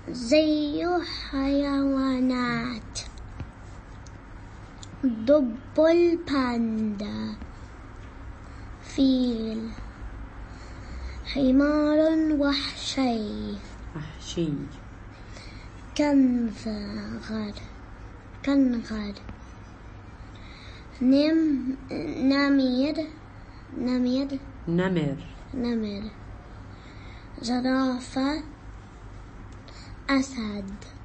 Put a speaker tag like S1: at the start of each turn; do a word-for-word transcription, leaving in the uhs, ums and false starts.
S1: زي حيوانات. دب الباندا، فيل، حمار وحشي
S2: وحشي،
S1: كنغر كنغر نم نمير نمير
S2: نمر
S1: نمر زرافة، أسد.